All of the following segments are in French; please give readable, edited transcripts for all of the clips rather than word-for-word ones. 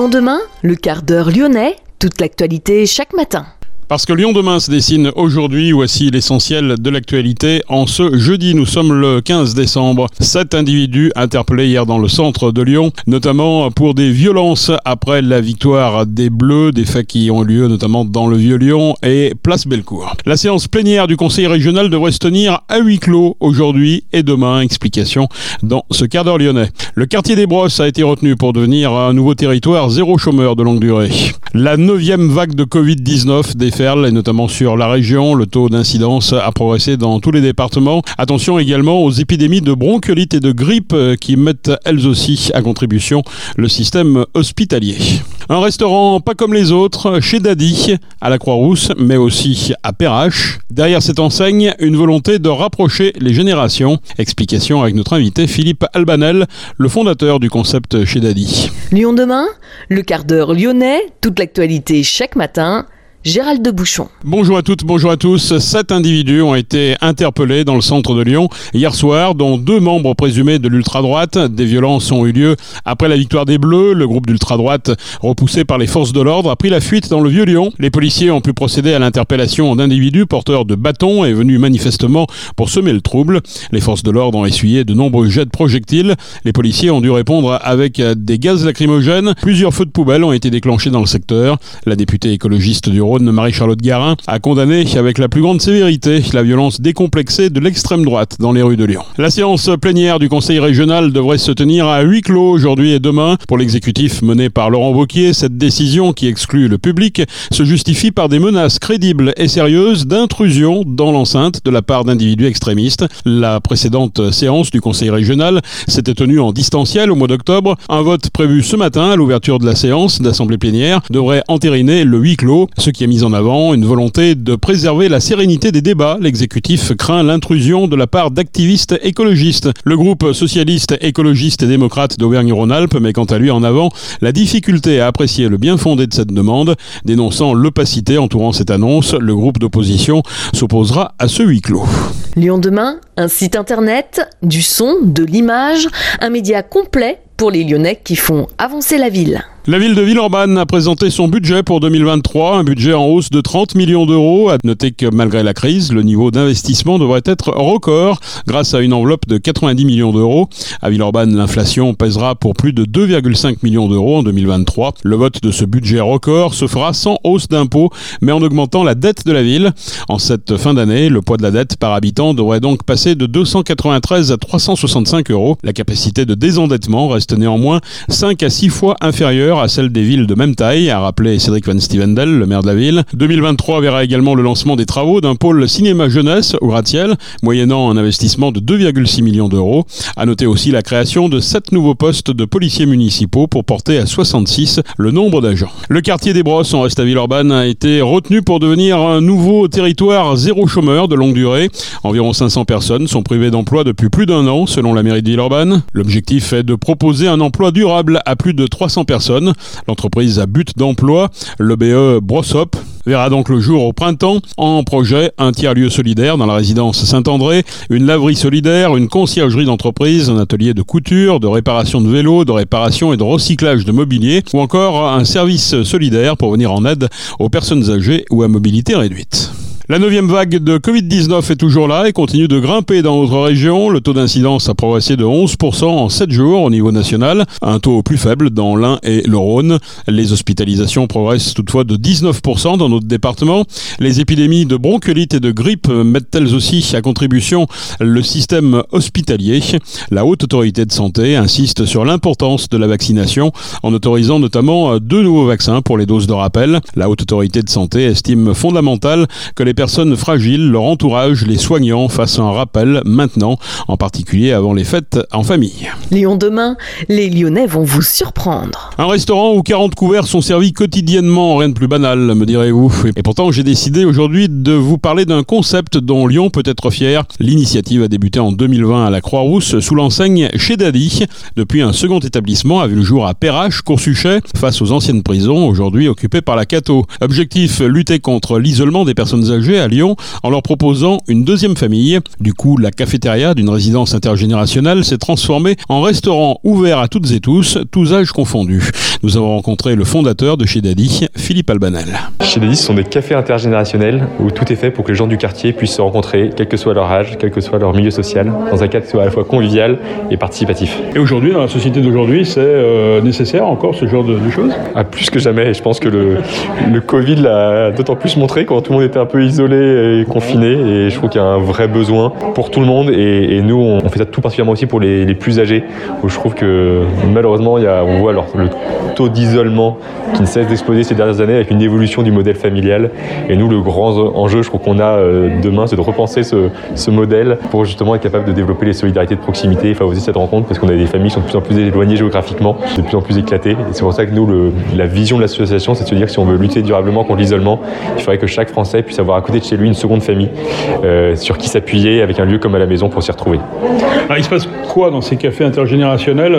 Lyon demain, le quart d'heure lyonnais, toute l'actualité chaque matin. Parce que Lyon demain se dessine aujourd'hui, voici l'essentiel de l'actualité. En ce jeudi, nous sommes le 15 décembre. 7 individus interpellés hier dans le centre de Lyon, notamment pour des violences après la victoire des Bleus, des faits qui ont lieu notamment dans le Vieux-Lyon et Place Bellecour. La séance plénière du conseil régional devrait se tenir à huis clos aujourd'hui et demain. Explication dans ce quart d'heure lyonnais. Le quartier des Brosses a été retenu pour devenir un nouveau territoire zéro chômeur de longue durée. La 9e vague de Covid-19 déferle, et notamment sur la région. Le taux d'incidence a progressé dans tous les départements. Attention également aux épidémies de bronchiolite et de grippe qui mettent elles aussi à contribution le système hospitalier. Un restaurant pas comme les autres, chez Daddy, à la Croix-Rousse, mais aussi à Perrache. Derrière cette enseigne, une volonté de rapprocher les générations. Explication avec notre invité Philippe Albanel, le fondateur du concept chez Daddy. Lyon demain, le quart d'heure lyonnais, toute l'actualité chaque matin. Gérald de Bouchon. Bonjour à toutes, bonjour à tous. 7 individus ont été interpellés dans le centre de Lyon hier soir, dont 2 membres présumés de l'ultra-droite. Des violences ont eu lieu après la victoire des Bleus. Le groupe d'ultra-droite, repoussé par les forces de l'ordre, a pris la fuite dans le Vieux-Lyon. Les policiers ont pu procéder à l'interpellation d'individus porteurs de bâtons et venus manifestement pour semer le trouble. Les forces de l'ordre ont essuyé de nombreux jets de projectiles. Les policiers ont dû répondre avec des gaz lacrymogènes. Plusieurs feux de poubelle ont été déclenchés dans le secteur. La députée écologiste du Rhône, Marie-Charlotte Garin, a condamné avec la plus grande sévérité la violence décomplexée de l'extrême droite dans les rues de Lyon. La séance plénière du conseil régional devrait se tenir à huis clos aujourd'hui et demain. Pour l'exécutif mené par Laurent Wauquiez, cette décision qui exclut le public se justifie par des menaces crédibles et sérieuses d'intrusion dans l'enceinte de la part d'individus extrémistes. La précédente séance du conseil régional s'était tenue en distanciel au mois d'octobre. Un vote prévu ce matin à l'ouverture de la séance d'assemblée plénière devrait entériner le huis clos, ce qui a mis en avant une volonté de préserver la sérénité des débats. L'exécutif craint l'intrusion de la part d'activistes écologistes. Le groupe socialiste, écologiste et démocrate d'Auvergne-Rhône-Alpes met quant à lui en avant la difficulté à apprécier le bien fondé de cette demande. Dénonçant l'opacité entourant cette annonce, le groupe d'opposition s'opposera à ce huis clos. Lyon demain, un site internet, du son, de l'image, un média complet pour les Lyonnais qui font avancer la ville. La ville de Villeurbanne a présenté son budget pour 2023, un budget en hausse de 30 millions d'euros. À noter que malgré la crise, le niveau d'investissement devrait être record grâce à une enveloppe de 90 millions d'euros. À Villeurbanne, l'inflation pèsera pour plus de 2,5 millions d'euros en 2023. Le vote de ce budget record se fera sans hausse d'impôts, mais en augmentant la dette de la ville. En cette fin d'année, le poids de la dette par habitant devrait donc passer de 293 à 365 euros. La capacité de désendettement reste néanmoins 5 à 6 fois inférieure à celle des villes de même taille, a rappelé Cédric Van Stevendel, le maire de la ville. 2023 verra également le lancement des travaux d'un pôle cinéma jeunesse au gratte-ciel, moyennant un investissement de 2,6 millions d'euros. À noter aussi la création de 7 nouveaux postes de policiers municipaux pour porter à 66 le nombre d'agents. Le quartier des Brosses, on reste à Villeurbanne, a été retenu pour devenir un nouveau territoire zéro chômeur de longue durée. Environ 500 personnes sont privées d'emploi depuis plus d'1 an, selon la mairie de Villeurbanne. L'objectif est de proposer un emploi durable à plus de 300 personnes. L'entreprise à but d'emploi, le BE Brossop, verra donc le jour au printemps. En projet, un tiers-lieu solidaire dans la résidence Saint-André, une laverie solidaire, une conciergerie d'entreprise, un atelier de couture, de réparation de vélos, de réparation et de recyclage de mobilier, ou encore un service solidaire pour venir en aide aux personnes âgées ou à mobilité réduite. La 9e vague de Covid-19 est toujours là et continue de grimper dans notre région. Le taux d'incidence a progressé de 11% en 7 jours au niveau national, un taux plus faible dans l'Ain et le Rhône. Les hospitalisations progressent toutefois de 19% dans notre département. Les épidémies de bronchiolite et de grippe mettent elles aussi à contribution le système hospitalier. La Haute Autorité de Santé insiste sur l'importance de la vaccination en autorisant notamment 2 nouveaux vaccins pour les doses de rappel. La Haute Autorité de Santé estime fondamental que les personnes fragiles, leur entourage, les soignants fassent un rappel maintenant, en particulier avant les fêtes en famille. Lyon demain, les Lyonnais vont vous surprendre. Un restaurant où 40 couverts sont servis quotidiennement, rien de plus banal, me direz-vous. Et pourtant, j'ai décidé aujourd'hui de vous parler d'un concept dont Lyon peut être fier. L'initiative a débuté en 2020 à la Croix-Rousse sous l'enseigne Chez Daddy. Depuis, un second établissement a vu le jour à Perrache, Coursuchet, face aux anciennes prisons, aujourd'hui occupées par la Cato. Objectif, lutter contre l'isolement des personnes âgées projet à Lyon en leur proposant une deuxième famille. Du coup, la cafétéria d'une résidence intergénérationnelle s'est transformée en restaurant ouvert à toutes et tous âges confondus. Nous avons rencontré le fondateur de Chez Daddy, Philippe Albanel. Chez Daddy, ce sont des cafés intergénérationnels où tout est fait pour que les gens du quartier puissent se rencontrer, quel que soit leur âge, quel que soit leur milieu social, dans un cadre qui soit à la fois convivial et participatif. Et aujourd'hui, dans la société d'aujourd'hui, c'est nécessaire encore ce genre de choses ? Plus que jamais. Je pense que le Covid l'a d'autant plus montré quand tout le monde était un peu isolé et confiné. Et je trouve qu'il y a un vrai besoin pour tout le monde. Et nous, on fait ça tout particulièrement aussi pour les plus âgés, où je trouve que malheureusement, on voit alors le taux d'isolement qui ne cesse d'exploser ces dernières années avec une évolution du modèle familial. Et nous, le grand enjeu, je trouve qu'on a demain, c'est de repenser ce modèle pour justement être capable de développer les solidarités de proximité et favoriser cette rencontre, parce qu'on a des familles qui sont de plus en plus éloignées géographiquement, de plus en plus éclatées. Et c'est pour ça que nous, la vision de l'association, c'est de se dire que si on veut lutter durablement contre l'isolement, il faudrait que chaque Français puisse avoir à côté de chez lui une seconde famille sur qui s'appuyer avec un lieu comme à la maison pour s'y retrouver. Alors, il se passe quoi dans ces cafés intergénérationnels ?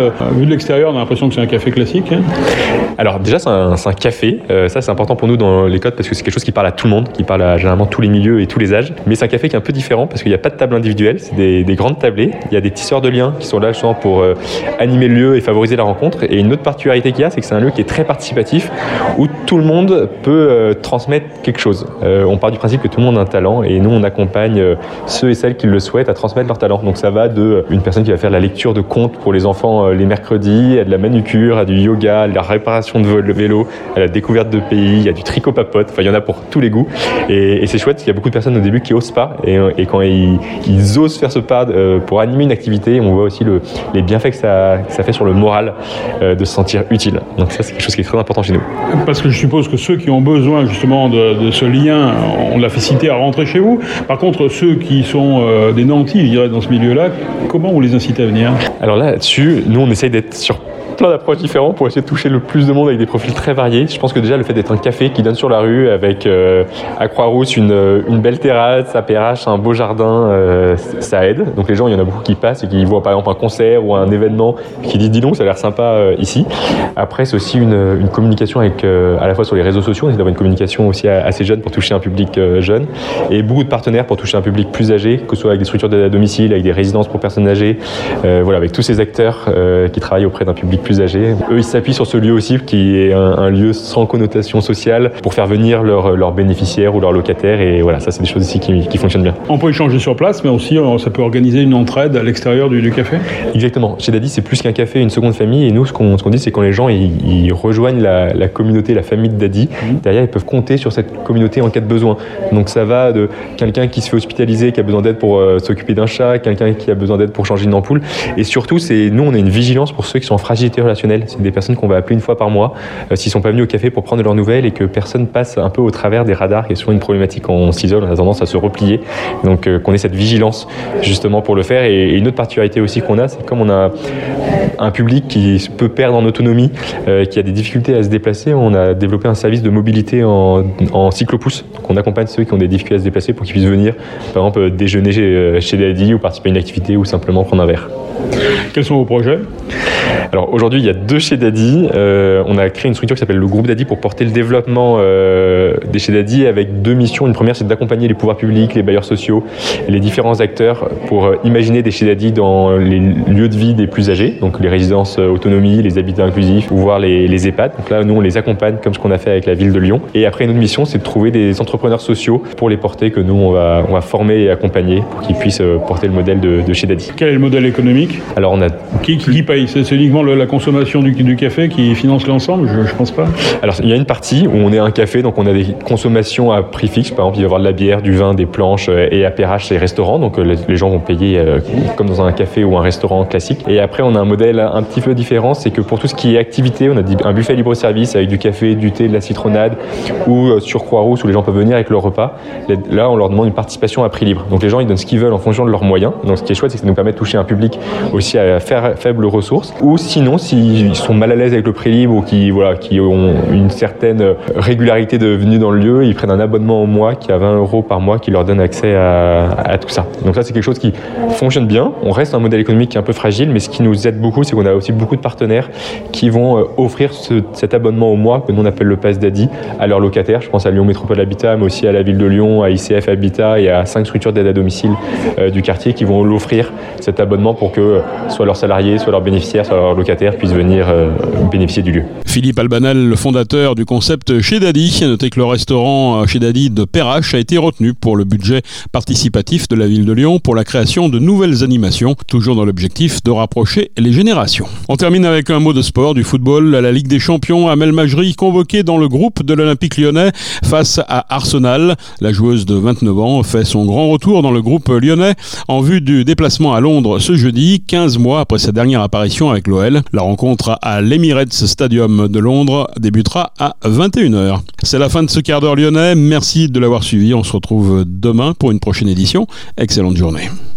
Vu de l'extérieur, on a l'impression que c'est un café classique. Alors déjà, c'est un café. Ça, c'est important pour nous dans les codes parce que c'est quelque chose qui parle à tout le monde, qui parle à généralement tous les milieux et tous les âges. Mais c'est un café qui est un peu différent parce qu'il n'y a pas de table individuelle, c'est des grandes tablées. Il y a des tisseurs de liens qui sont là justement pour animer le lieu et favoriser la rencontre. Et une autre particularité qu'il y a, c'est que c'est un lieu qui est très participatif où tout le monde peut transmettre quelque chose. On part du principe que tout le monde a un talent et nous, on accompagne ceux et celles qui le souhaitent à transmettre leur talent. Donc ça va de une personne qui va faire la lecture de contes pour les enfants les mercredis, à de la manucure, à du yoga, à de la réparation de vélo, à la découverte de pays, il y a du tricot papote, enfin il y en a pour tous les goûts. Et c'est chouette, il y a beaucoup de personnes au début qui osent pas et quand ils osent faire ce pas pour animer une activité, on voit aussi les bienfaits que ça fait sur le moral de se sentir utile. Donc ça, c'est quelque chose qui est très important chez nous. Parce que je suppose que ceux qui ont besoin justement de ce lien ont la facilité à rentrer chez vous. Par contre, ceux qui sont des nantis, je dirais, dans ce milieu-là, comment vous les incitez à venir ? Alors là-dessus, nous, on essaye d'être sur plein d'approches différentes pour essayer de toucher le plus de monde avec des profils très variés. Je pense que déjà le fait d'être un café qui donne sur la rue avec à Croix-Rousse une belle terrasse, à Perrache, un beau jardin, ça aide. Donc les gens, il y en a beaucoup qui passent et qui voient par exemple un concert ou un événement qui disent dis donc ça a l'air sympa ici. Après c'est aussi une communication avec à la fois sur les réseaux sociaux, on essaie d'avoir une communication aussi assez jeune pour toucher un public jeune et beaucoup de partenaires pour toucher un public plus âgé, que ce soit avec des structures d'aide à domicile, avec des résidences pour personnes âgées, voilà, avec tous ces acteurs qui travaillent auprès d'un public plus âgés. Eux, ils s'appuient sur ce lieu aussi, qui est un lieu sans connotation sociale, pour faire venir leurs bénéficiaires ou leurs locataires. Et voilà, ça, c'est des choses ici qui fonctionnent bien. On peut échanger sur place, mais aussi, ça peut organiser une entraide à l'extérieur du café ? Exactement. Chez Daddy, c'est plus qu'un café, une seconde famille. Et nous, ce qu'on dit, c'est quand les gens ils rejoignent la communauté, la famille de Daddy, derrière, ils peuvent compter sur cette communauté en cas de besoin. Donc, ça va de quelqu'un qui se fait hospitaliser, qui a besoin d'aide pour s'occuper d'un chat, quelqu'un qui a besoin d'aide pour changer une ampoule. Et surtout, nous, on a une vigilance pour ceux qui sont en fragilité relationnelle. C'est des personnes qu'on va appeler une fois par mois s'ils sont pas venus au café pour prendre de leurs nouvelles et que personne passe un peu au travers des radars. Il y a souvent une problématique quand on s'isole, on a tendance à se replier. Donc qu'on ait cette vigilance justement pour le faire. Et une autre particularité aussi qu'on a, c'est comme on a un public qui peut perdre en autonomie, qui a des difficultés à se déplacer, on a développé un service de mobilité en cyclopousse. Donc on accompagne ceux qui ont des difficultés à se déplacer pour qu'ils puissent venir, par exemple, déjeuner chez Daddy ou participer à une activité ou simplement prendre un verre. Quels sont vos projets ? Alors aujourd'hui, il y a 2 chez Daddy. On a créé une structure qui s'appelle le groupe Daddy pour porter le développement des chez Daddy avec 2 missions. Une première, c'est d'accompagner les pouvoirs publics, les bailleurs sociaux, les différents acteurs pour imaginer des chez Daddy dans les lieux de vie des plus âgés, donc les résidences autonomie, les habitats inclusifs, ou voire les EHPAD. Donc là, nous, on les accompagne comme ce qu'on a fait avec la ville de Lyon. Et après, une autre mission, c'est de trouver des entrepreneurs sociaux pour les porter, que nous, on va former et accompagner pour qu'ils puissent porter le modèle de chez Daddy. Quel est le modèle économique ? Alors, on a... Qui paye ? C'est uniquement la consommation du café qui finance l'ensemble ? Je pense pas. Alors, il y a une partie où on est un café, donc on a des consommations à prix fixe. Par exemple, il va y avoir de la bière, du vin, des planches et à Perrache, les restaurants. Donc, les gens vont payer comme dans un café ou un restaurant classique. Et après, on a un modèle un petit peu différent. C'est que pour tout ce qui est activité, on a un buffet libre-service avec du café, du thé, de la citronnade, ou sur Croix-Rousse où les gens peuvent venir avec leur repas. Là, on leur demande une participation à prix libre. Donc, les gens, ils donnent ce qu'ils veulent en fonction de leurs moyens. Donc, ce qui est chouette, c'est que ça nous permet de toucher un public aussi à faible ressources. Ou sinon, s'ils sont mal à l'aise avec le prix libre ou qui ont une certaine régularité de venue dans le lieu, ils prennent un abonnement au mois qui a 20 € par mois qui leur donne accès à tout ça. Donc ça, c'est quelque chose qui fonctionne bien. On reste un modèle économique qui est un peu fragile, mais ce qui nous aide beaucoup, c'est qu'on a aussi beaucoup de partenaires qui vont offrir cet abonnement au mois que nous on appelle le Pass Daddy à leurs locataires. Je pense à Lyon Métropole Habitat, mais aussi à la ville de Lyon, à ICF Habitat et à 5 structures d'aide à domicile du quartier qui vont l'offrir cet abonnement pour que soit leurs salariés, soit leurs bénéficiaires, soit leurs locataires puissent venir bénéficier du lieu. Philippe Albanel, le fondateur du concept Chez Daddy. Notez que le restaurant Chez Daddy de Perrache a été retenu pour le budget participatif de la ville de Lyon pour la création de nouvelles animations, toujours dans l'objectif de rapprocher les générations. On termine avec un mot de sport, du football à la Ligue des Champions. Amel Majri convoquée dans le groupe de l'Olympique Lyonnais face à Arsenal. La joueuse de 29 ans fait son grand retour dans le groupe lyonnais en vue du déplacement à Londres ce jeudi, 15 mois après sa dernière apparition avec l'OL. La rencontre à l'Emirates Stadium de Londres débutera à 21h. C'est la fin de ce quart d'heure lyonnais. Merci de l'avoir suivi. On se retrouve demain pour une prochaine édition. Excellente journée.